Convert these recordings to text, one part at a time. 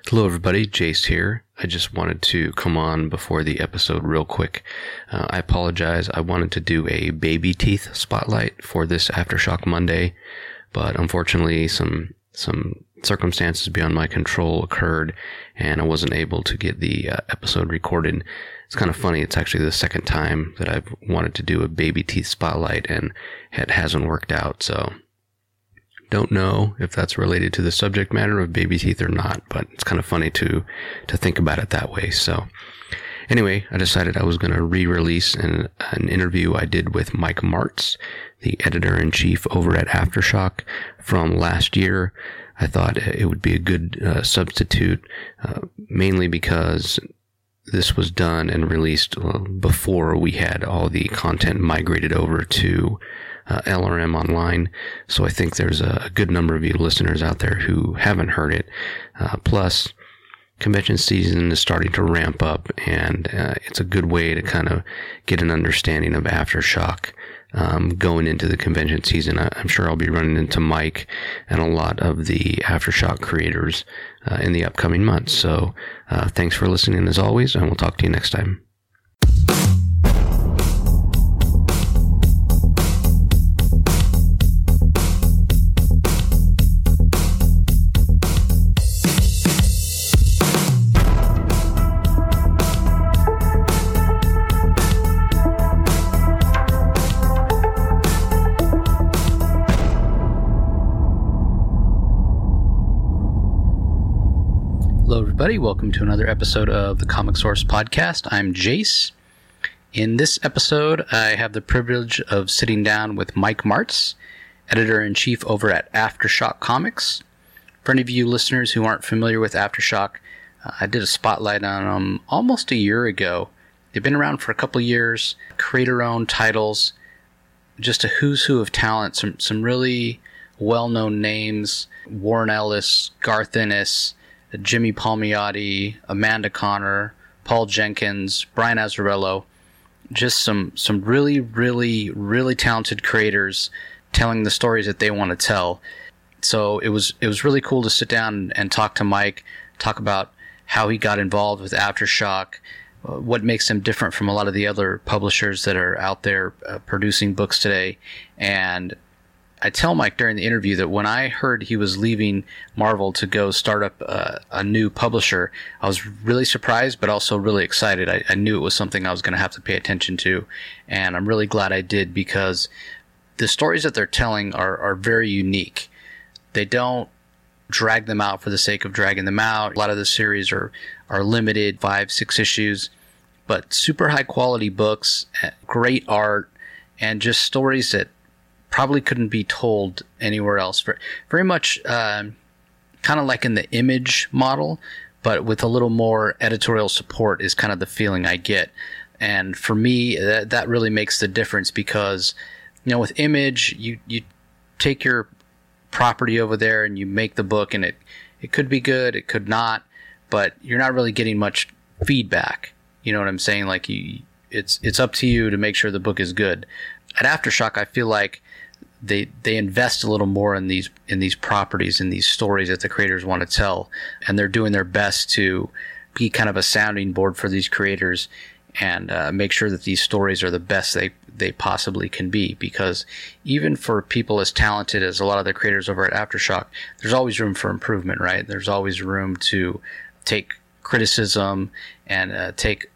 Hello everybody, Jace here. I just wanted to come on before the episode real quick. I apologize. I wanted to do a baby teeth spotlight for this Aftershock Monday, but unfortunately some circumstances beyond my control occurred and I wasn't able to get the episode recorded. It's kind of funny. It's actually the second time that I've wanted to do a baby teeth spotlight and it hasn't worked out, so don't know if that's related to the subject matter of baby teeth or not, but it's kind of funny to think about it that way. So anyway, I decided I was going to re-release an interview I did with Mike Martz, the editor-in-chief over at Aftershock from last year. I thought it would be a good substitute, mainly because this was done and released before we had all the content migrated over to LRM Online, so I think there's a good number of you listeners out there who haven't heard it. Plus, convention season is starting to ramp up, and it's a good way to kind of get an understanding of Aftershock going into the convention season. I'm sure I'll be running into Mike and a lot of the Aftershock creators in the upcoming months. So thanks for listening as always, and we'll talk to you next time. Hello everybody, welcome to another episode of the Comic Source Podcast. I'm Jace. In this episode, I have the privilege of sitting down with Mike Martz, editor-in-chief over at Aftershock Comics. For any of you listeners who aren't familiar with Aftershock, I did a spotlight on them almost a year ago. They've been around for a couple of years, creator-owned titles, just a who's who of talent, some really well-known names: Warren Ellis, Garth Ennis, Jimmy Palmiotti, Amanda Connor, Paul Jenkins, Brian Azzarello, just some really, really, really talented creators telling the stories that they want to tell. So it was really cool to sit down and talk to Mike, talk about how he got involved with Aftershock, what makes him different from a lot of the other publishers that are out there producing books today. And I tell Mike during the interview that when I heard he was leaving Marvel to go start up a new publisher, I was really surprised, but also really excited. I knew it was something I was going to have to pay attention to, and I'm really glad I did, because the stories that they're telling are very unique. They don't drag them out for the sake of dragging them out. A lot of the series are limited, 5-6 issues, but super high quality books, great art, and just stories that probably couldn't be told anywhere else. Very much kind of like in the Image model, but with a little more editorial support is kind of the feeling I get. And for me, that really makes the difference, because, you know, with Image, you take your property over there and you make the book, and it could be good, it could not, but you're not really getting much feedback. You know what I'm saying? Like, it's up to you to make sure the book is good. At Aftershock, I feel like they invest a little more in these properties, in these stories that the creators want to tell, and they're doing their best to be kind of a sounding board for these creators and make sure that these stories are the best they possibly can be. Because even for people as talented as a lot of the creators over at Aftershock, there's always room for improvement, right? There's always room to take criticism and take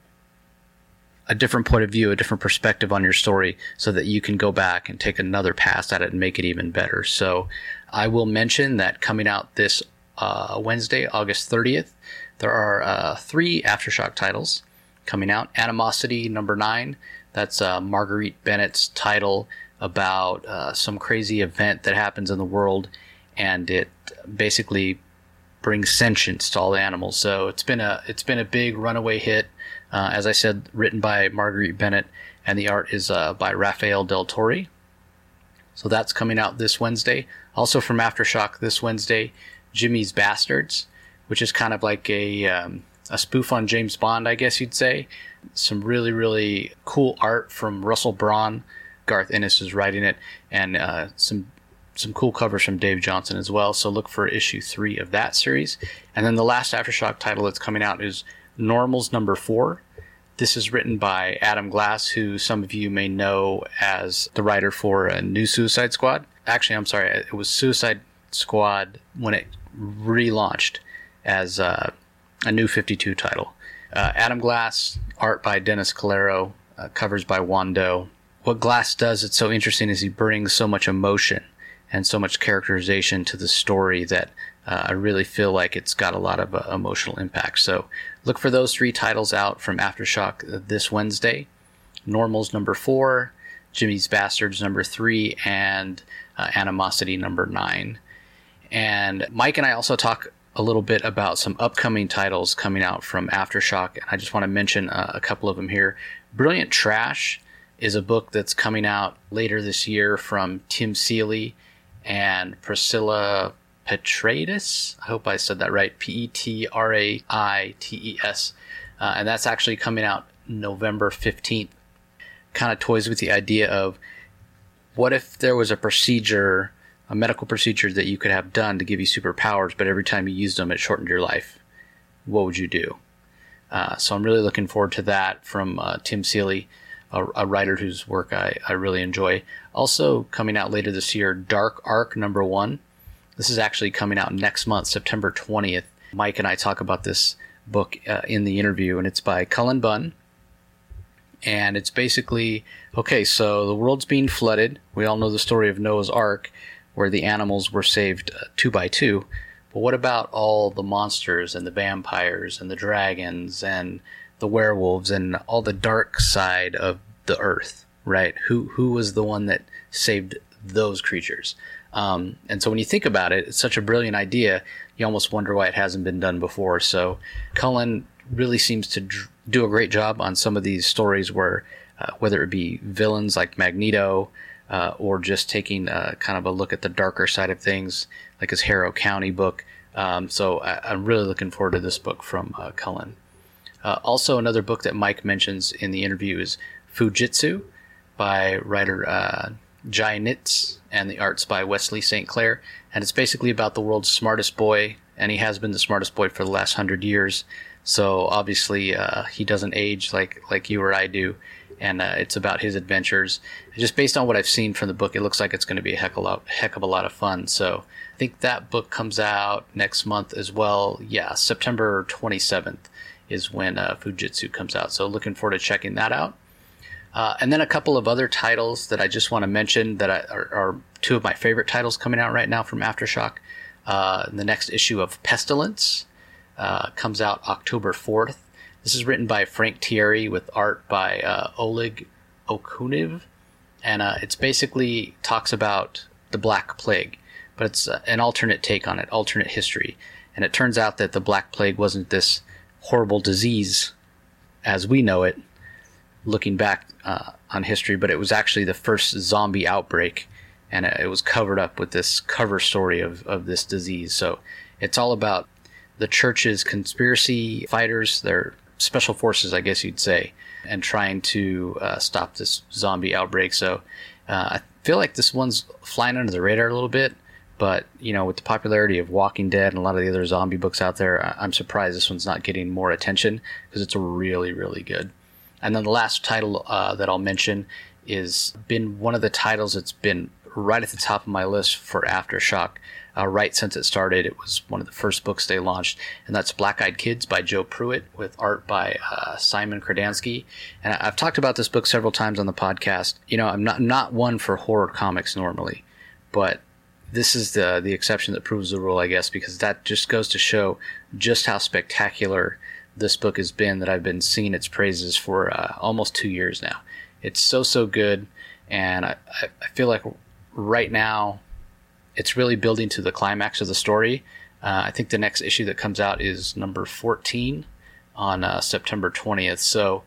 a different point of view, a different perspective on your story, so that you can go back and take another pass at it and make it even better. So I will mention that coming out this Wednesday, August 30th, there are 3 Aftershock titles coming out. Animosity #9, that's Marguerite Bennett's title about some crazy event that happens in the world, and it basically brings sentience to all the animals. So it's been a big runaway hit. As I said, written by Marguerite Bennett, and the art is by Rafael Del Torre. So that's coming out this Wednesday. Also from Aftershock this Wednesday, Jimmy's Bastards, which is kind of like a spoof on James Bond, I guess you'd say. Some really, really cool art from Russell Braun. Garth Ennis is writing it, and some some cool covers from Dave Johnson as well. So look for issue 3 of that series. And then the last Aftershock title that's coming out is Normals number 4. This is written by Adam Glass, who some of you may know as the writer for a new Suicide Squad. Actually, I'm sorry, it was Suicide Squad when it relaunched as a new 52 title. Adam Glass, art by Dennis Calero, covers by Wando. What Glass does that's so interesting is he brings so much emotion and so much characterization to the story that I really feel like it's got a lot of emotional impact. So look for those 3 titles out from Aftershock this Wednesday. Normals number 4, Jimmy's Bastards number 3, and Animosity number 9. And Mike and I also talk a little bit about some upcoming titles coming out from Aftershock, and I just want to mention a couple of them here. Brilliant Trash is a book that's coming out later this year from Tim Seeley and Priscilla Petraitis. I hope I said that right. Petraites. And that's actually coming out November 15th. Kind of toys with the idea of what if there was a procedure, a medical procedure that you could have done to give you superpowers, but every time you used them, it shortened your life. What would you do? So I'm really looking forward to that from Tim Seeley, a writer whose work I really enjoy. Also coming out later this year, Dark Arc number 1. This is actually coming out next month, September 20th. Mike and I talk about this book in the interview, and it's by Cullen Bunn. And it's basically, okay, so the world's being flooded. We all know the story of Noah's Ark, where the animals were saved 2 by 2. But what about all the monsters and the vampires and the dragons and the werewolves and all the dark side of the earth, right? Who was the one that saved those creatures? And so when you think about it, it's such a brilliant idea, you almost wonder why it hasn't been done before. So Cullen really seems to do a great job on some of these stories where, whether it be villains like Magneto, or just taking kind of a look at the darker side of things, like his Harrow County book. So I'm really looking forward to this book from Cullen. Also, another book that Mike mentions in the interview is Fujitsu by writer Jai Nitz, and the art's by Wesley St. Clair. And it's basically about the world's smartest boy, and he has been the smartest boy for the last 100 years. So obviously he doesn't age like you or I do. And it's about his adventures. Just based on what I've seen from the book, it looks like it's going to be a heck of a lot of fun. So I think that book comes out next month as well. Yeah, September 27th is when Fujitsu comes out. So looking forward to checking that out. And then a couple of other titles that I just want to mention that are 2 of my favorite titles coming out right now from Aftershock. The next issue of Pestilence comes out October 4th. This is written by Frank Thierry with art by Oleg Okuniv. And it's basically talks about the Black Plague, but it's an alternate take on it, alternate history. And it turns out that the Black Plague wasn't this horrible disease as we know it, looking back on history, but it was actually the first zombie outbreak, and it was covered up with this cover story of this disease. So it's all about the church's conspiracy fighters, their special forces, I guess you'd say, and trying to stop this zombie outbreak. So I feel like this one's flying under the radar a little bit, but with the popularity of Walking Dead and a lot of the other zombie books out there, I'm surprised this one's not getting more attention, because it's really, really good. And then the last title that I'll mention is been one of the titles that's been right at the top of my list for Aftershock. Right since it started, it was one of the first books they launched, and that's Black Eyed Kids by Joe Pruitt with art by Simon Kradansky. And I've talked about this book several times on the podcast. I'm not one for horror comics normally, but this is the exception that proves the rule, I guess, because that just goes to show just how spectacular this book has been, that I've been singing its praises for almost 2 years now. It's so good, and I feel like right now it's really building to the climax of the story. I think the next issue that comes out is number 14 on September 20th. So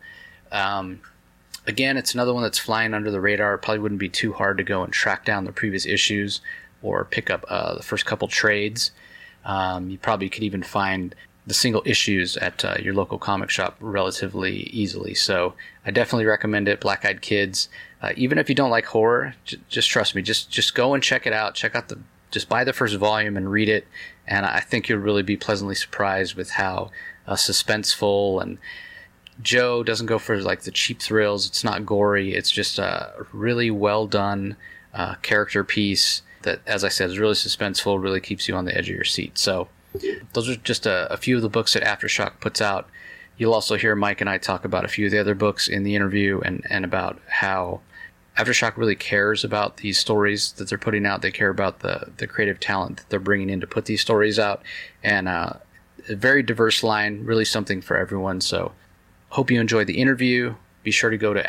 again, it's another one that's flying under the radar. It probably wouldn't be too hard to go and track down the previous issues or pick up the first couple trades. You probably could even find the single issues at your local comic shop relatively easily. So I definitely recommend it. Black Eyed Kids. Even if you don't like horror, just trust me. Just go and check it out. Just buy the first volume and read it. And I think you'll really be pleasantly surprised with how suspenseful, and Joe doesn't go for like the cheap thrills. It's not gory. It's just a really well done character piece that, as I said, is really suspenseful, really keeps you on the edge of your seat. So those are just a few of the books that Aftershock puts out. You'll also hear Mike and I talk about a few of the other books in the interview, and about how Aftershock really cares about these stories that they're putting out. They care about the creative talent that they're bringing in to put these stories out. And a very diverse line, really something for everyone. So hope you enjoyed the interview. Be sure to go to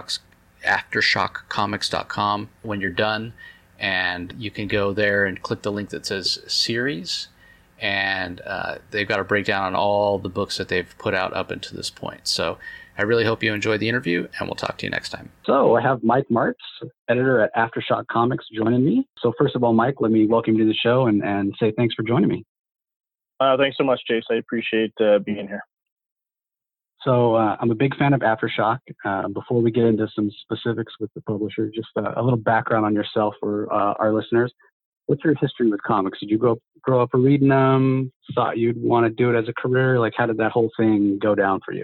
aftershockcomics.com when you're done. And you can go there and click the link that says series. And they've got a breakdown on all the books that they've put out up until this point. So I really hope you enjoyed the interview, and we'll talk to you next time. So I have Mike Martz, editor at Aftershock Comics, joining me. So first of all, Mike, let me welcome you to the show and say thanks for joining me. Thanks so much, Jace. I appreciate being here. So I'm a big fan of Aftershock. Before we get into some specifics with the publisher, just a little background on yourself for our listeners. What's your history with comics? Did you grow up reading them? Thought you'd want to do it as a career? Like, how did that whole thing go down for you?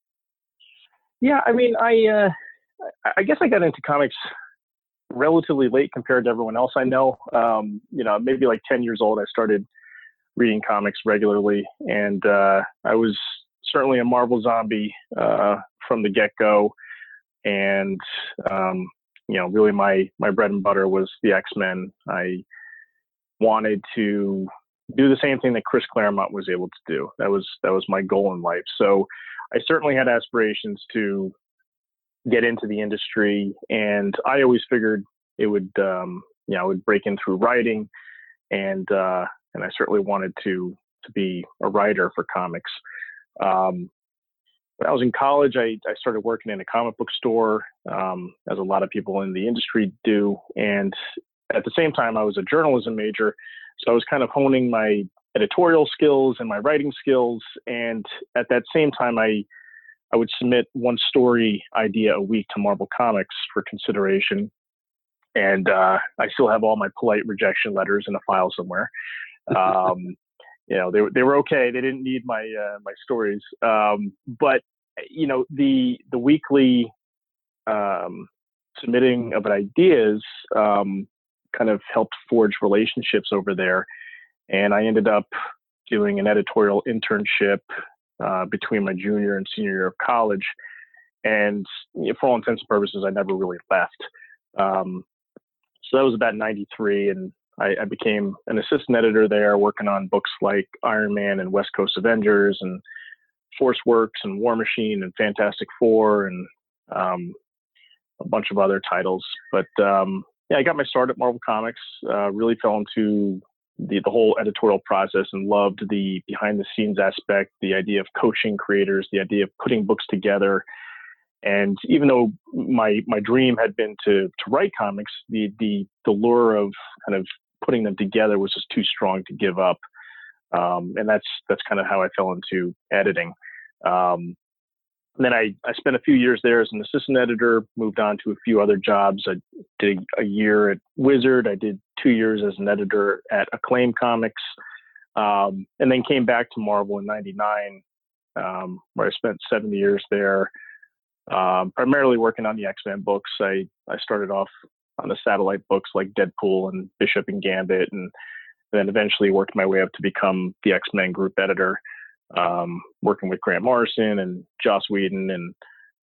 Yeah, I mean, I guess I got into comics relatively late compared to everyone else I know. Maybe like 10 years old, I started reading comics regularly, and I was certainly a Marvel zombie from the get-go. And really my bread and butter was the X-Men. I wanted to do the same thing that Chris Claremont was able to do. That was my goal in life. So I certainly had aspirations to get into the industry, and I always figured it would, I would break in through writing, and I certainly wanted to be a writer for comics. When I was in college, I started working in a comic book store, as a lot of people in the industry do, and at the same time, I was a journalism major, so I was kind of honing my editorial skills and my writing skills. And at that same time, I would submit one story idea a week to Marvel Comics for consideration. And I still have all my polite rejection letters in a file somewhere. They were okay. They didn't need my stories. But the weekly submitting of ideas kind of helped forge relationships over there. And I ended up doing an editorial internship between my junior and senior year of college. And for all intents and purposes, I never really left. So that was about 93. And I became an assistant editor there, working on books like Iron Man and West Coast Avengers and Force Works and War Machine and Fantastic Four and a bunch of other titles. But I got my start at Marvel Comics, really fell into the whole editorial process and loved the behind the scenes aspect, the idea of coaching creators, the idea of putting books together. And even though my dream had been to write comics, the lure of kind of putting them together was just too strong to give up. And that's kind of how I fell into editing. And then I spent a few years there as an assistant editor, moved on to a few other jobs. I did a year at Wizard. I did 2 years as an editor at Acclaim Comics, and then came back to Marvel in 99, where I spent 7 years there, primarily working on the X-Men books. I started off on the satellite books like Deadpool and Bishop and Gambit, and then eventually worked my way up to become the X-Men group editor. Working with Grant Morrison and Joss Whedon and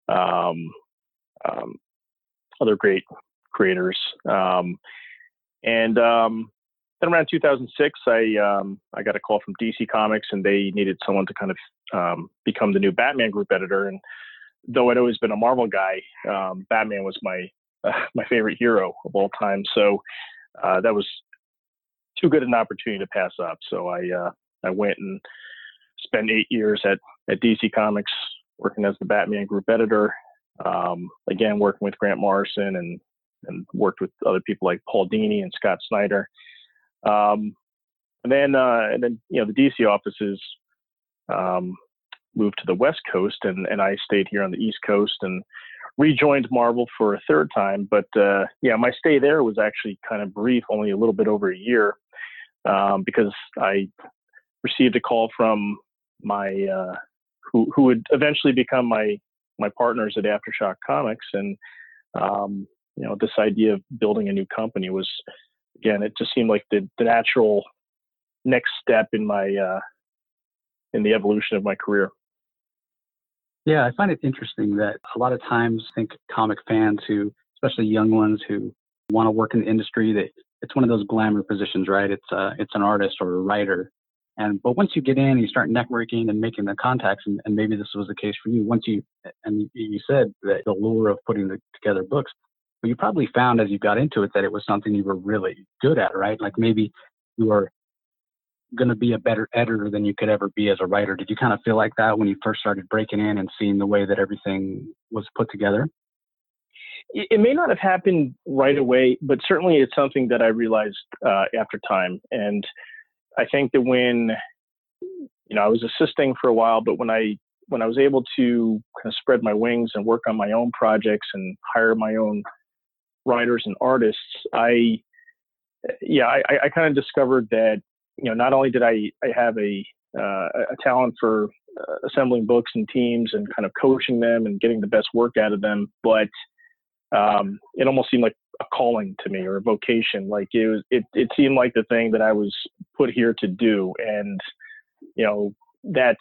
other great creators. Then around 2006, I got a call from DC Comics, and they needed someone to kind of become the new Batman group editor. And though I'd always been a Marvel guy, Batman was my favorite hero of all time. So that was too good an opportunity to pass up. So I went and spent 8 years at DC Comics, working as the Batman group editor. Again, working with Grant Morrison and worked with other people like Paul Dini and Scott Snyder. And then the DC offices moved to the West Coast, and I stayed here on the East Coast and rejoined Marvel for a third time. But my stay there was actually kind of brief, only a little bit over a year, because I received a call from my who would eventually become my partners at Aftershock Comics, and this idea of building a new company was, again, it just seemed like the natural next step in my in the evolution of my career. Yeah, I find it interesting that a lot of times I think comic fans who, especially young ones who want to work in the industry, that it's one of those glamour positions, right? It's an artist or a writer. But once you get in, you start networking and making the contacts, and maybe this was the case for you. You said that the lure of putting together books, but you probably found as you got into it that it was something you were really good at, right? Like maybe you were going to be a better editor than you could ever be as a writer. Did you kind of feel like that when you first started breaking in and seeing the way that everything was put together? It may not have happened right away, but certainly it's something that I realized after time. And I think that when, I was assisting for a while, but when I was able to kind of spread my wings and work on my own projects and hire my own writers and artists, I kind of discovered that, not only did I have a talent for assembling books and teams and kind of coaching them and getting the best work out of them, but it almost seemed like a calling to me, or a vocation. Like it seemed like the thing that I was put here to do. And, that's,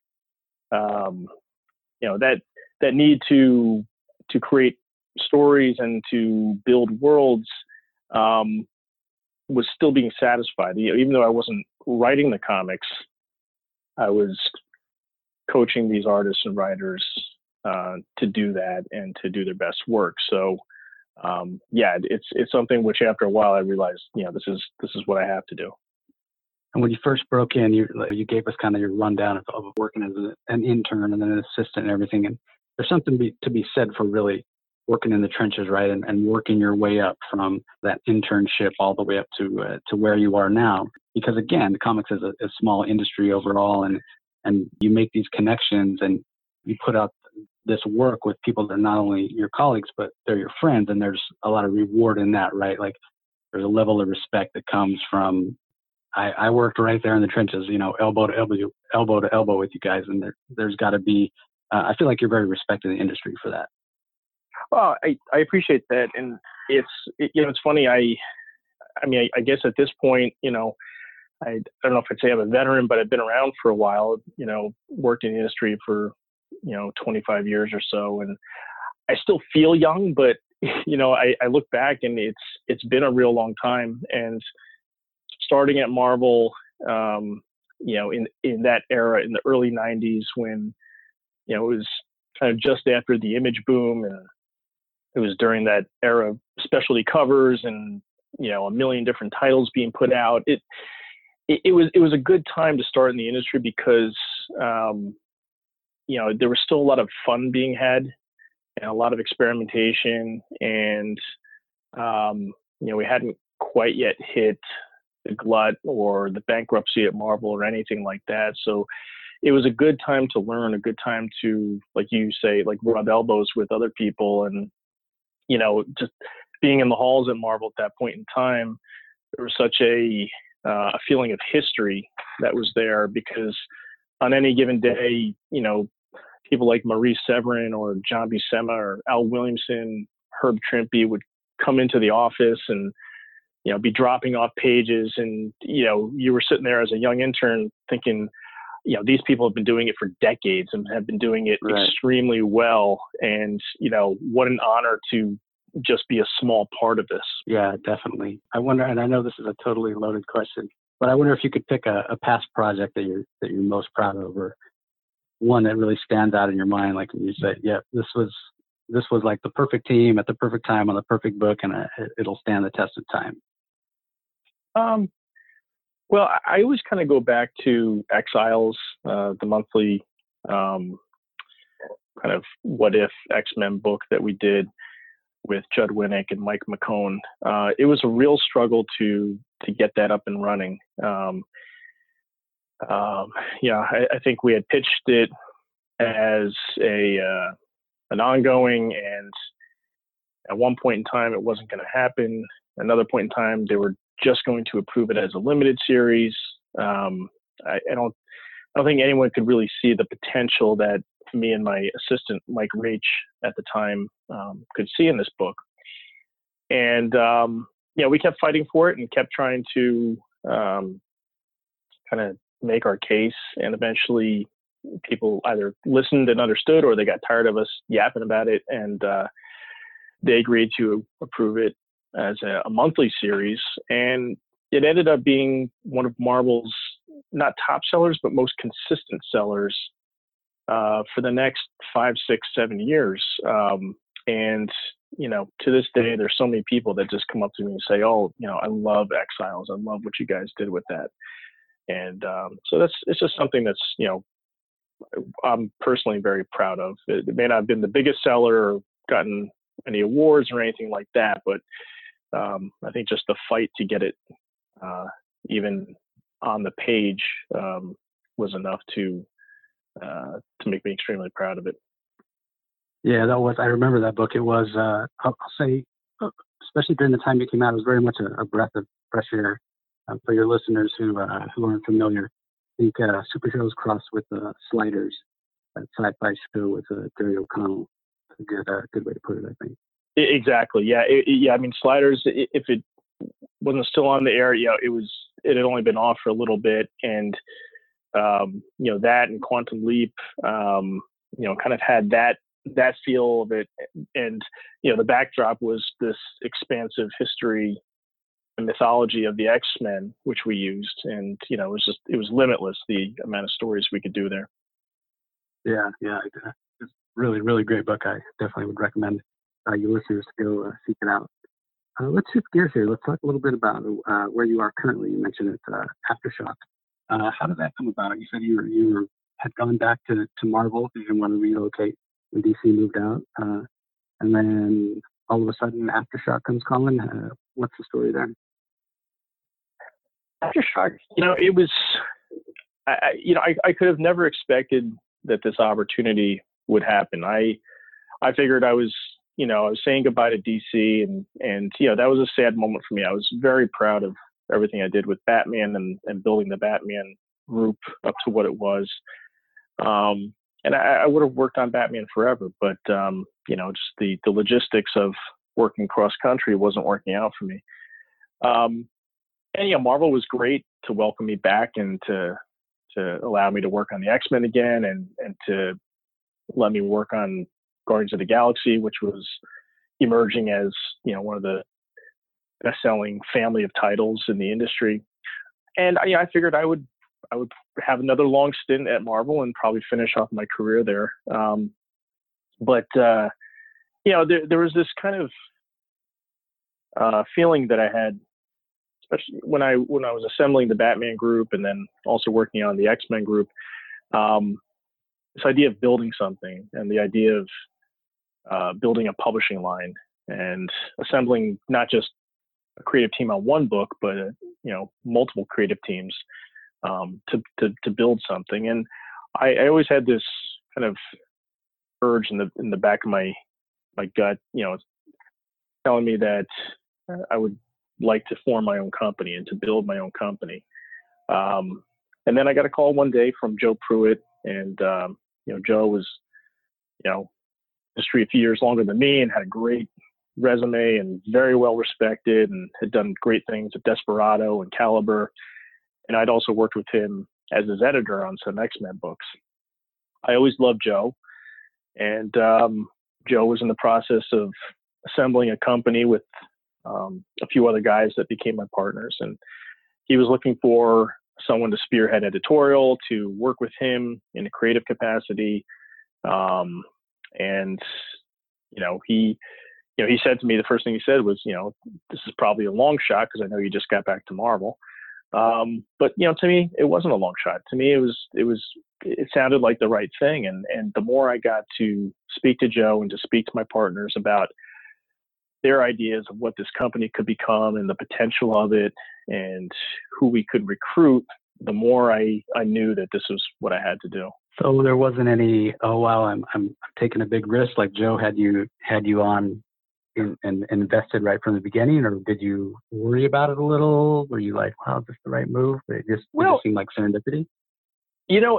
that need to create stories and to build worlds, was still being satisfied. Even though I wasn't writing the comics, I was coaching these artists and writers to do that and to do their best work. So, it's something which after a while I realized, this is what I have to do. And when you first broke in, you gave us kind of your rundown of working as an intern and then an assistant and everything. And there's something to be said for really working in the trenches, right? And working your way up from that internship all the way up to where you are now. Because again, comics is a small industry overall, and you make these connections and you put out this work with people that are not only your colleagues, but they're your friends. And there's a lot of reward in that, right? Like there's a level of respect that comes from, I worked right there in the trenches, elbow to elbow with you guys. And there's got to be, I feel like you're very respected in the industry for that. Well, I appreciate that. And it's funny. I guess at this point, I don't know if I'd say I'm a veteran, but I've been around for a while, worked in the industry for, 25 years or so. And I still feel young, but, I look back and it's been a real long time. And starting at Marvel, in that era, in the early 90s, when, it was kind of just after the Image boom, and it was during that era of specialty covers and, a million different titles being put out. It was a good time to start in the industry because, there was still a lot of fun being had and a lot of experimentation. And, we hadn't quite yet hit the glut or the bankruptcy at Marvel or anything like that. So it was a good time to learn, a good time to, like you say, like rub elbows with other people. And, just being in the halls at Marvel at that point in time, there was such a feeling of history that was there, because on any given day, people like Maurice Severin or John Buscema or Al Williamson, Herb Trimpe would come into the office and, be dropping off pages. And, you were sitting there as a young intern thinking, these people have been doing it for decades and have been doing it extremely well. And, what an honor to just be a small part of this. Yeah, definitely. I wonder, and I know this is a totally loaded question, but I wonder if you could pick a past project that you're most proud of, or one that really stands out in your mind. Like when you say, yeah, this was like the perfect team at the perfect time on the perfect book, and it'll stand the test of time. Well, I always kind of go back to Exiles, the monthly kind of what if X-Men book that we did with Judd Winnick and Mike McCone. It was a real struggle to get that up and running. I think we had pitched it as an ongoing, and at one point in time, it wasn't going to happen. Another point in time, they were just going to approve it as a limited series. I don't think anyone could really see the potential that me and my assistant Mike Raich at the time could see in this book. And we kept fighting for it and kept trying to kind of make our case. And eventually, people either listened and understood, or they got tired of us yapping about it, and they agreed to approve it as a monthly series. And it ended up being one of Marvel's not top sellers, but most consistent sellers for the next 5, 6, 7 years. And to this day, there's so many people that just come up to me and say, "Oh, I love Exiles. I love what you guys did with that." And so it's just something that's I'm personally very proud of. It may not have been the biggest seller or gotten any awards or anything like that, but I think just the fight to get it even on the page was enough to make me extremely proud of it. Yeah, I remember that book. It was, I'll say, especially during the time it came out, it was very much a breath of fresh air. For your listeners who aren't familiar, I think Superheroes Crossed with Sliders, that sci-fi show with Gary O'Connell. A good way to put it, I think. Exactly. Yeah. I mean, Sliders, if it wasn't still on the air, it had only been off for a little bit, and that and Quantum Leap, kind of had that feel of it, and the backdrop was this expansive history and mythology of the X-Men, which we used, and it was limitless, the amount of stories we could do there. Yeah, it's really, really great book. I definitely would recommend your listeners to go seek it out. Let's shift gears here. Let's talk a little bit about where you are currently. You mentioned it, Aftershock. How did that come about? You said you had gone back to Marvel because you wanted to relocate when DC moved out, and then all of a sudden Aftershock comes calling. What's the story there? Aftershock, it was, I could have never expected that this opportunity would happen. I figured I was saying goodbye to DC, and that was a sad moment for me. I was very proud of everything I did with Batman and building the Batman group up to what it was. And I would have worked on Batman forever, but just the logistics of working cross country wasn't working out for me. And Marvel was great to welcome me back and to allow me to work on the X-Men again, and to let me work on Guardians of the Galaxy, which was emerging as one of the best-selling family of titles in the industry. And I figured I would have another long stint at Marvel and probably finish off my career there. But there was this kind of feeling that I had, especially when I was assembling the Batman group and then also working on the X-Men group, this idea of building something, and the idea of building a publishing line and assembling not just a creative team on one book, but multiple creative teams to build something. And I always had this kind of urge in the back of my gut, telling me that I would like to form my own company and to build my own company. And then I got a call one day from Joe Pruitt, and Joe was industry a few years longer than me and had a great resume and very well respected, and had done great things at Desperado and Caliber. And I'd also worked with him as his editor on some X-Men books. I always loved Joe, and Joe was in the process of assembling a company with a few other guys that became my partners, and he was looking for someone to spearhead editorial, to work with him in a creative capacity. And he said to me, the first thing he said was, this is probably a long shot because I know you just got back to Marvel. But to me, it wasn't a long shot. To me, it sounded like the right thing. And the more I got to speak to Joe and to speak to my partners about their ideas of what this company could become and the potential of it and who we could recruit, the more I knew that this was what I had to do. So there wasn't any, oh wow, I'm taking a big risk, like Joe had you on and invested right from the beginning, or did you worry about it a little? Were you like, wow, is this the right move? It just seemed like serendipity. You know,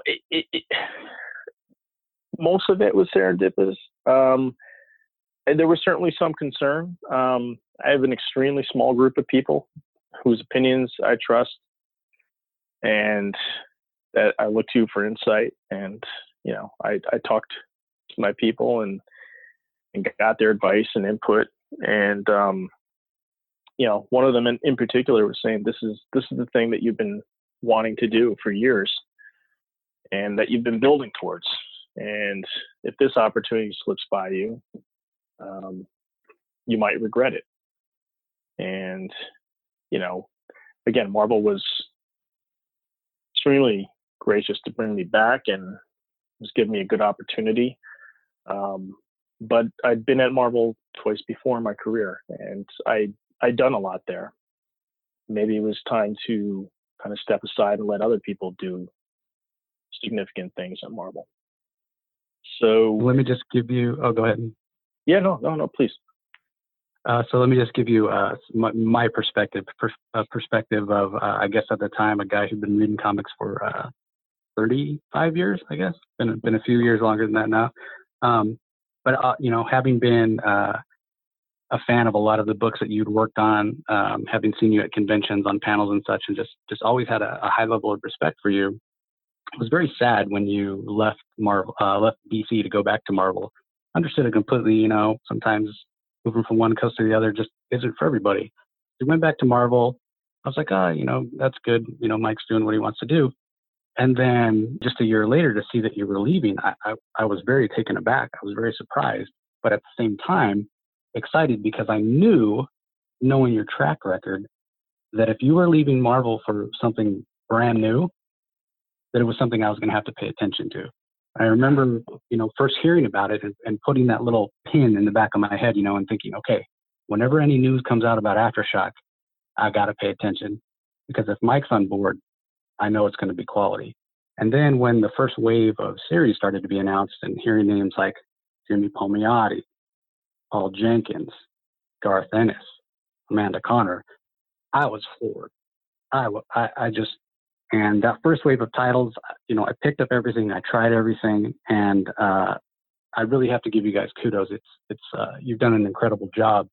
most of it was serendipitous. And there was certainly some concern. I have an extremely small group of people whose opinions I trust and that I look to for insight. And, you know, I talked to my people and got their advice and input. And, you know, one of them in particular was saying, this is the thing that you've been wanting to do for years and that you've been building towards. And if this opportunity slips by you, you might regret it. And, you know, again, Marvel was extremely gracious to bring me back and was giving me a good opportunity. But I'd been at Marvel twice before in my career, and I'd done a lot there. Maybe it was time to kind of step aside and let other people do significant things at Marvel. So let me just give you, go ahead. Yeah, no, please. So let me just give you my perspective of, I guess at the time, a guy who'd been reading comics for 35 years, I guess. Been a few years longer than that now. But you know, having been a fan of a lot of the books that you'd worked on, having seen you at conventions on panels and such, and just always had a high level of respect for you, I was very sad when you left left DC to go back to Marvel. Understood it completely. You know, sometimes moving from one coast to the other just isn't for everybody. We went back to Marvel. I was like, you know, that's good. You know, Mike's doing what he wants to do. And then just a year later to see that you were leaving, I was very taken aback. I was very surprised, but at the same time, excited because I knew, knowing your track record, that if you were leaving Marvel for something brand new, that it was something I was going to have to pay attention to. I remember, you know, first hearing about it and putting that little pin in the back of my head, you know, and thinking, okay, whenever any news comes out about Aftershock, I got to pay attention, because if Mike's on board, I know it's going to be quality. And then when the first wave of series started to be announced and hearing names like Jimmy Palmiotti, Paul Jenkins, Garth Ennis, Amanda Conner, I was floored. I just, and that first wave of titles, you know, I picked up everything, I tried everything, and I really have to give you guys kudos. It's you've done an incredible job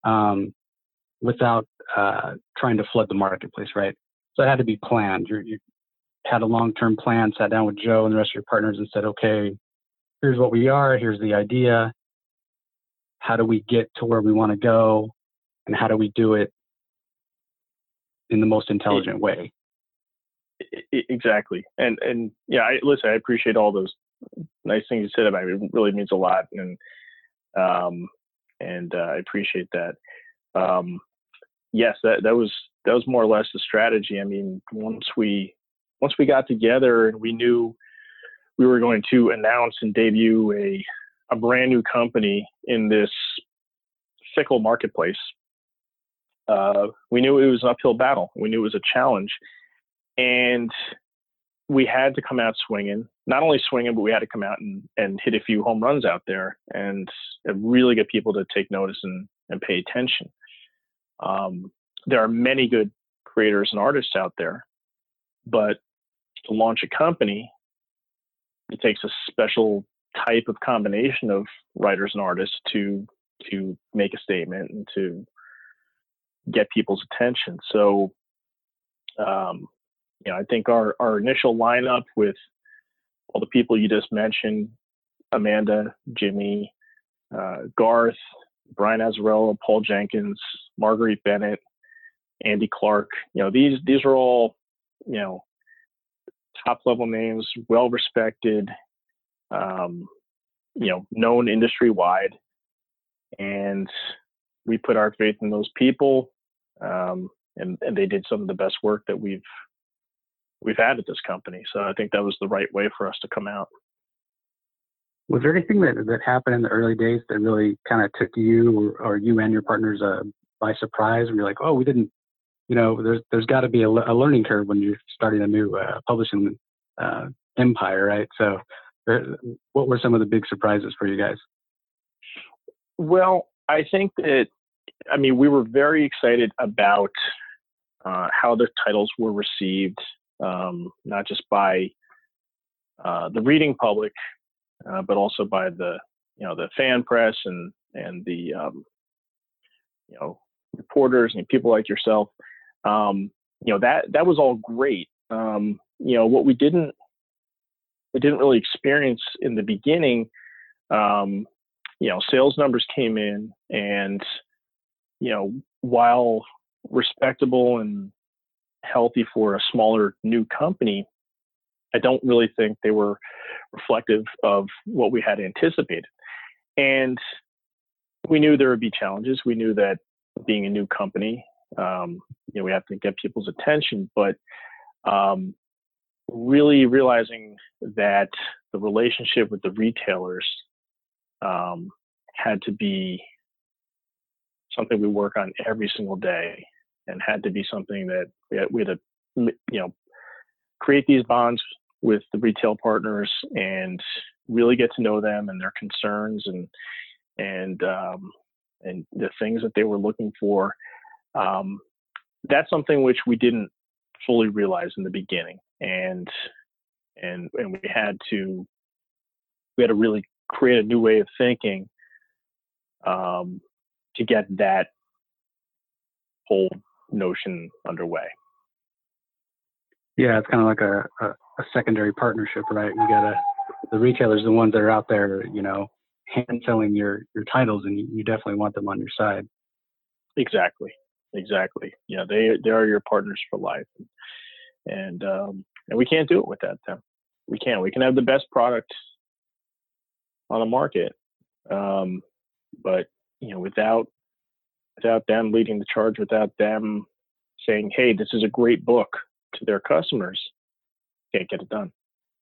without trying to flood the marketplace, right? So it had to be planned. You had a long-term plan, sat down with Joe and the rest of your partners and said, okay, here's what we are, here's the idea. How do we get to where we want to go? And how do we do it in the most intelligent way? Exactly. And yeah, I appreciate all those nice things you said about it. It really means a lot. And I appreciate that. Yes, that was more or less the strategy. I mean, once we got together and we knew we were going to announce and debut a brand new company in this fickle marketplace, we knew it was an uphill battle. We knew it was a challenge, and we had to come out swinging. Not only swinging, but we had to come out and hit a few home runs out there and really get people to take notice and pay attention. There are many good creators and artists out there, but to launch a company, it takes a special type of combination of writers and artists to make a statement and to get people's attention. So, I think our initial lineup with all the people you just mentioned, Amanda, Jimmy, Garth, Brian Azzarello, Paul Jenkins, Marguerite Bennett, Andy Clark, these are all, top level names, well respected, known industry wide. And we put our faith in those people. And they did some of the best work that we've had at this company. So I think that was the right way for us to come out. Was there anything that happened in the early days that really kind of took you or you and your partners by surprise? And you're like, oh, we didn't there's got to be a learning curve when you're starting a new publishing empire, right? So, what were some of the big surprises for you guys? Well, I think that, we were very excited about how the titles were received, not just by the reading public, but also by the fan press and the reporters and people like yourself. That was all great. What we didn't really experience in the beginning, sales numbers came in, and while respectable and healthy for a smaller new company, I don't really think they were reflective of what we had anticipated. And we knew there would be challenges. We knew that being a new company, we have to get people's attention, but really realizing that the relationship with the retailers had to be something we work on every single day, and had to be something that we had to, create these bonds with the retail partners and really get to know them and their concerns and the things that they were looking for. That's something which we didn't fully realize in the beginning, and we had to really create a new way of thinking to get that whole notion underway. Yeah, it's kind of like a secondary partnership, right? The retailers, the ones that are out there, hand selling your titles, and you definitely want them on your side. Exactly. Yeah, they are your partners for life, and we can't do it without them. We can have the best product on the market, but without them leading the charge, without them saying, "Hey, this is a great book," to their customers, can't get it done.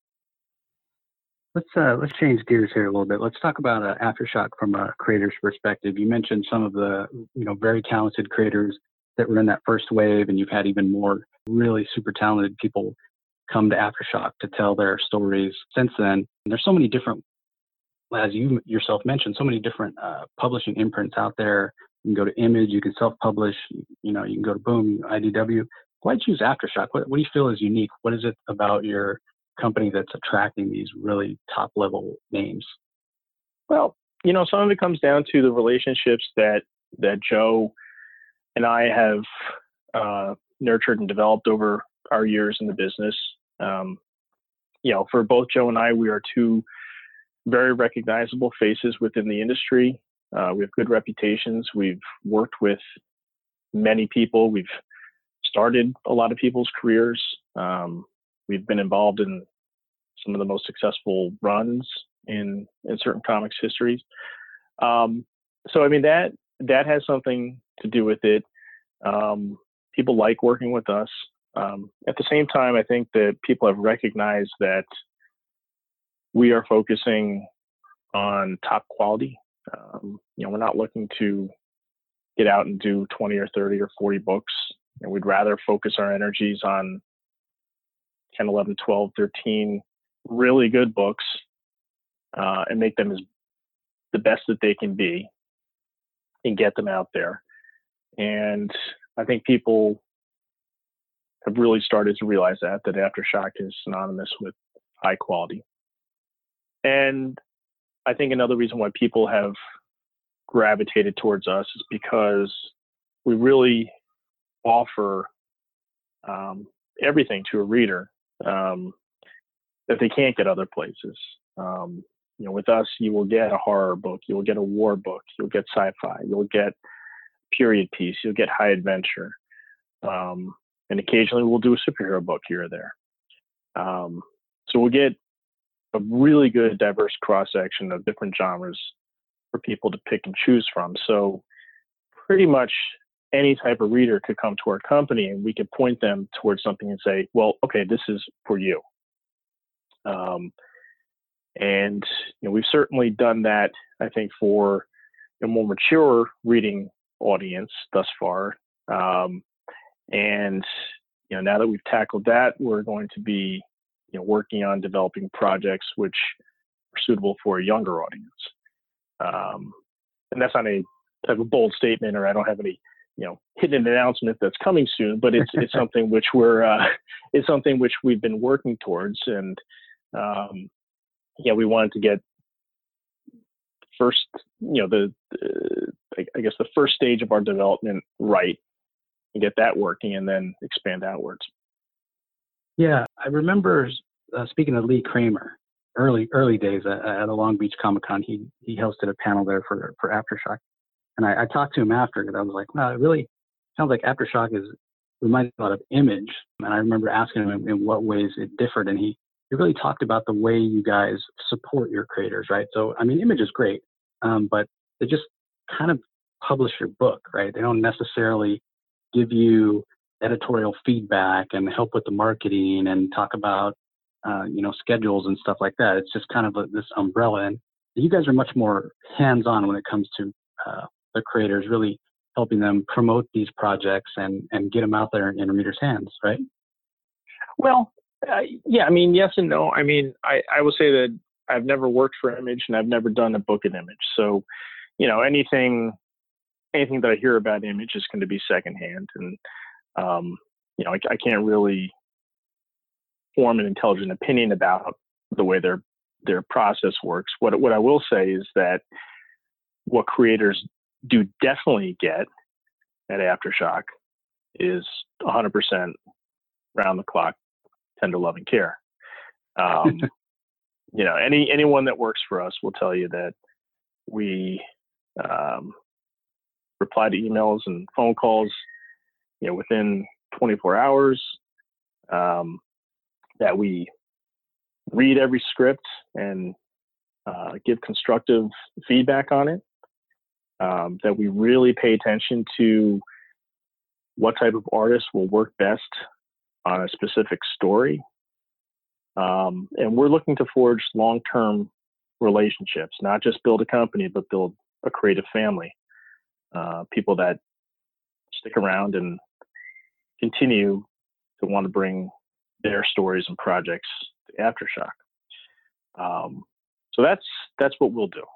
Let's change gears here a little bit. Let's talk about Aftershock from a creator's perspective. You mentioned some of the very talented creators that were in that first wave, and you've had even more really super talented people come to Aftershock to tell their stories since then. And there's so many different, as you yourself mentioned, so many different publishing imprints out there. You can go to Image, you can self-publish, you can go to Boom, IDW. Why choose Aftershock? What do you feel is unique? What is it about your company that's attracting these really top-level names? Well, some of it comes down to the relationships that Joe and I have nurtured and developed over our years in the business. For both Joe and I, we are two very recognizable faces within the industry. We have good reputations. We've worked with many people. We've started a lot of people's careers. We've been involved in some of the most successful runs in certain comics histories. So that has something to do with it. People like working with us. At the same time, I think that people have recognized that we are focusing on top quality. We're not looking to get out and do 20 or 30 or 40 books. And we'd rather focus our energies on 10, 11, 12, 13 really good books and make them as the best that they can be and get them out there. And I think people have really started to realize that Aftershock is synonymous with high quality. And I think another reason why people have gravitated towards us is because we really offer everything to a reader that they can't get other places. With us, you will get a horror book, you will get a war book, you'll get sci-fi, you'll get period piece, you'll get high adventure, and occasionally we'll do a superhero book here or there. So we'll get a really good diverse cross-section of different genres for people to pick and choose from. So pretty much any type of reader could come to our company and we could point them towards something and say, well, okay, this is for you. And we've certainly done that, I think, for a more mature reading audience thus far. And, now that we've tackled that, we're going to be, working on developing projects which are suitable for a younger audience. And that's not a type of bold statement, or I don't have any, hidden announcement that's coming soon, but it's something which it's something which we've been working towards. And, we wanted to get first, I guess the first stage of our development right, and get that working, and then expand outwards. Yeah, I remember speaking to Lee Kramer early days at a Long Beach Comic-Con. He hosted a panel there for Aftershock, and I talked to him after, because I was like, wow, it really sounds like Aftershock reminds me a lot of Image. And I remember asking him in what ways it differed, and he really talked about the way you guys support your creators, right? So, I mean, Image is great, but they just kind of publish your book, right? They don't necessarily give you editorial feedback and help with the marketing and talk about, schedules and stuff like that. It's just kind of this umbrella. And you guys are much more hands-on when it comes to the creators, really helping them promote these projects and get them out there in readers' hands, right? Well, yeah, I mean, yes and no. I mean, I will say that I've never worked for Image, and I've never done a book at Image. So, anything that I hear about Image is going to be secondhand. And, I can't really form an intelligent opinion about the way their process works. What I will say is that what creators do definitely get at Aftershock is 100% round the clock, tender loving care. Anyone that works for us will tell you that we reply to emails and phone calls, within 24 hours, that we read every script and give constructive feedback on it, that we really pay attention to what type of artist will work best on a specific story. And we're looking to forge long-term relationships, not just build a company, but build a creative family. People that stick around and continue to want to bring their stories and projects to Aftershock. So that's what we'll do.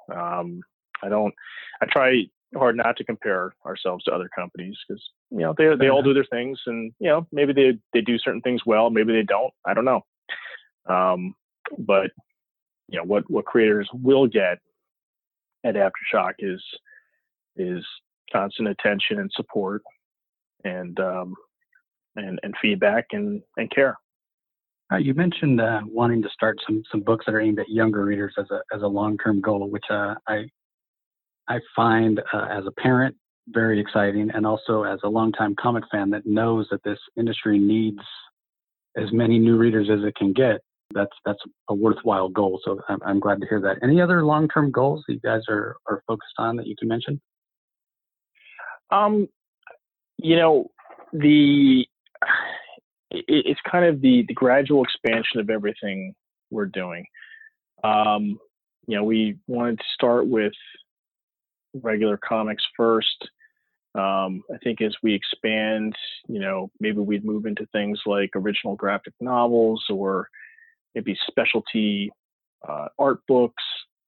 I try hard not to compare ourselves to other companies, because they all do their things, and maybe they do certain things well, maybe they don't. I don't know. But what creators will get at Aftershock is constant attention and support, and feedback and care. You mentioned wanting to start some books that are aimed at younger readers as a long-term goal, which I find as a parent very exciting, and also as a longtime comic fan that knows that this industry needs as many new readers as it can get. That's a worthwhile goal. So I'm glad to hear that. Any other long-term goals that you guys are focused on that you can mention? It's kind of the gradual expansion of everything we're doing. We wanted to start with regular comics first. I think as we expand, maybe we'd move into things like original graphic novels, or maybe specialty art books,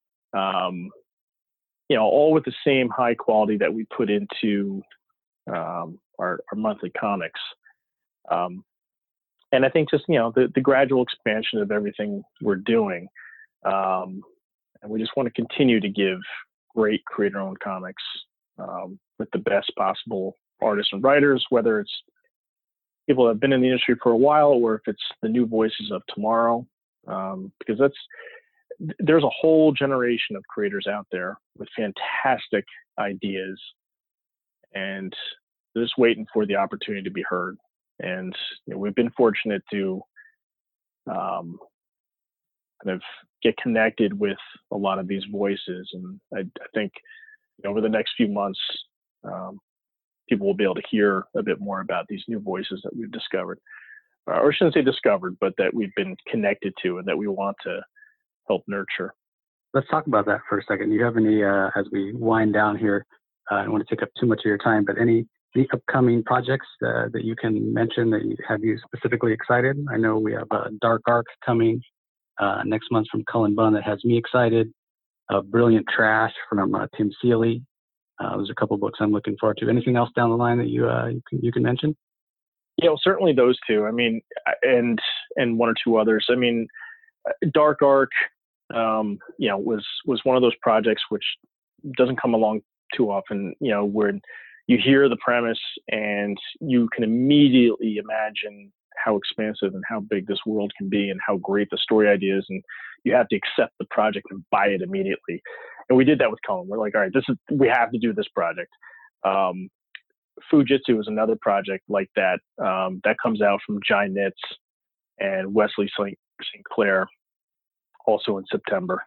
all with the same high quality that we put into our monthly comics. And I think just, the gradual expansion of everything we're doing. And we just want to continue to give great creator-owned comics with the best possible artists and writers, whether it's people that have been in the industry for a while, or if it's the new voices of tomorrow. Because there's a whole generation of creators out there with fantastic ideas, and they're just waiting for the opportunity to be heard. And we've been fortunate to kind of get connected with a lot of these voices, and I think over the next few months, people will be able to hear a bit more about these new voices that we've discovered, or I shouldn't say discovered, but that we've been connected to and that we want to help nurture. Let's talk about that for a second. Do you have any, as we wind down here, I don't want to take up too much of your time, but any Any upcoming projects that you can mention that have you specifically excited? I know we have Dark Arc coming next month from Cullen Bunn that has me excited. Brilliant Trash from Tim Seeley. Those are a couple books I'm looking forward to. Anything else down the line that you can mention? Yeah, well, certainly those two. I mean, and one or two others. I mean, Dark Arc, was one of those projects which doesn't come along too often. Where you hear the premise and you can immediately imagine how expansive and how big this world can be and how great the story idea is, and you have to accept the project and buy it immediately. And we did that with Cullen. We're like, all right, we have to do this project. Fujitsu is another project like that. That comes out from Jai Knits and Wesley St. Clair, also in September.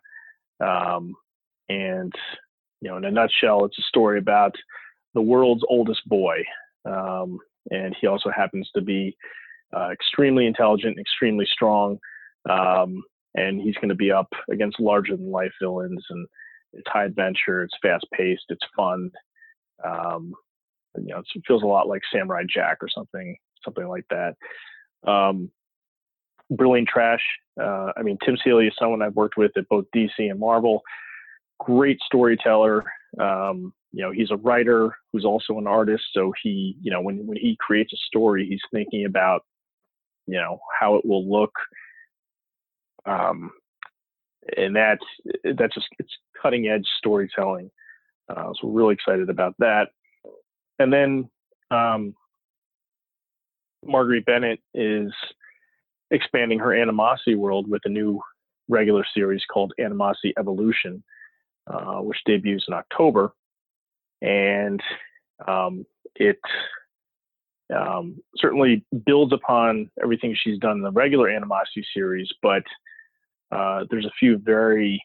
And in a nutshell, it's a story about the world's oldest boy, and he also happens to be extremely intelligent, extremely strong, and he's going to be up against larger than life villains. And it's high adventure, it's fast paced, it's fun. It feels a lot like Samurai Jack or something like that. Brilliant Trash. Tim Seeley is someone I've worked with at both DC and Marvel. Great storyteller. He's a writer who's also an artist. So he, when he creates a story, he's thinking about, how it will look. And that's just, it's cutting edge storytelling. So we're really excited about that. And then Marguerite Bennett is expanding her Animosity world with a new regular series called Animosity Evolution, which debuts in October. And it certainly builds upon everything she's done in the regular Animosity series, but there's a few very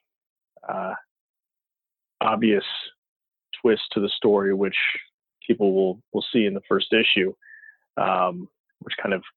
obvious twists to the story, which people will see in the first issue, which kind of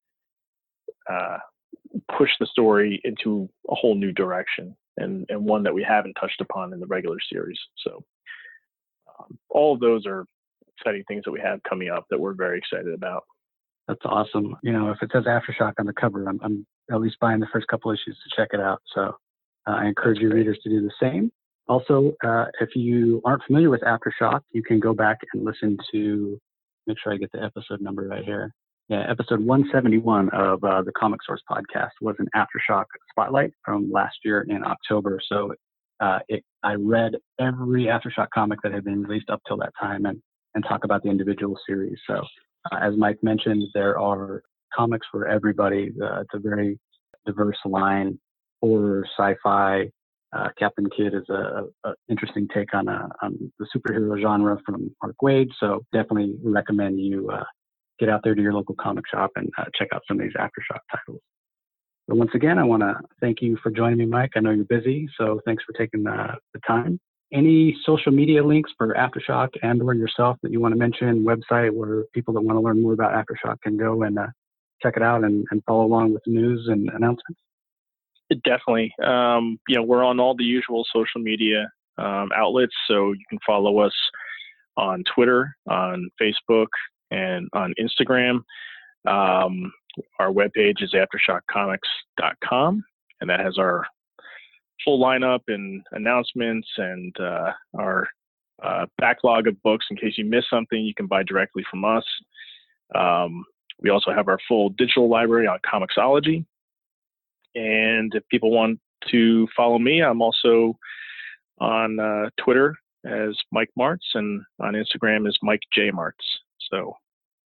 push the story into a whole new direction, and one that we haven't touched upon in the regular series. So all of those are exciting things that we have coming up that we're very excited about. That's awesome. If it says Aftershock on the cover, I'm at least buying the first couple issues to check it out. So I encourage your readers to do the same. Also, if you aren't familiar with Aftershock, you can go back and listen to, make sure I get the episode number right here. Yeah, episode 171 of the Comic Source podcast was an Aftershock spotlight from last year in October. So I read every Aftershock comic that had been released up till that time and talk about the individual series. So as Mike mentioned, there are comics for everybody. It's a very diverse line: horror, sci-fi. Captain Kidd is a interesting take on the superhero genre from Mark Waid. So definitely recommend you get out there to your local comic shop and check out some of these Aftershock titles. But once again, I want to thank you for joining me, Mike. I know you're busy, so thanks for taking the time. Any social media links for Aftershock and or yourself that you want to mention, website where people that want to learn more about Aftershock can go and check it out and follow along with the news and announcements? Definitely. We're on all the usual social media outlets, so you can follow us on Twitter, on Facebook, and on Instagram. Our webpage is aftershockcomics.com, and that has our full lineup and announcements and our backlog of books. In case you miss something, you can buy directly from us. We also have our full digital library on Comixology. And if people want to follow me, I'm also on Twitter as Mike Martz, and on Instagram as Mike J. Martz. So,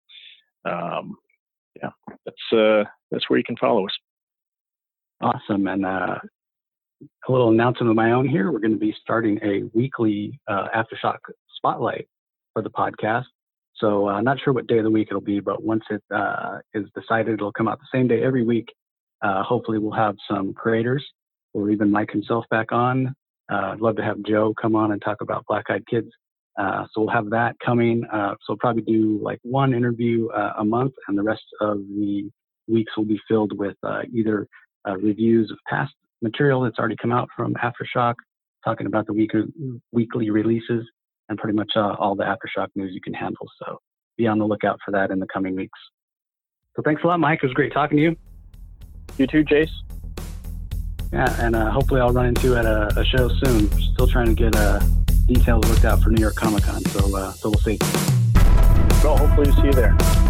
that's where you can follow us. Awesome. And a little announcement of my own here. We're going to be starting a weekly Aftershock spotlight for the podcast. So I'm not sure what day of the week it'll be, but once it is decided, it'll come out the same day every week. Hopefully we'll have some creators or even Mike himself back on. I'd love to have Joe come on and talk about Black Eyed Kids. So we'll have that coming. So we'll probably do like one interview a month, and the rest of the weeks will be filled with either reviews of past material that's already come out from Aftershock, talking about the weekly releases, and pretty much all the Aftershock news you can handle. So be on the lookout for that in the coming weeks. So thanks a lot, Mike. It was great talking to you. You too, Jace. Yeah, and hopefully I'll run into you at a show soon. Still trying to get details worked out for New York Comic Con, so we'll see. Well, hopefully see you there.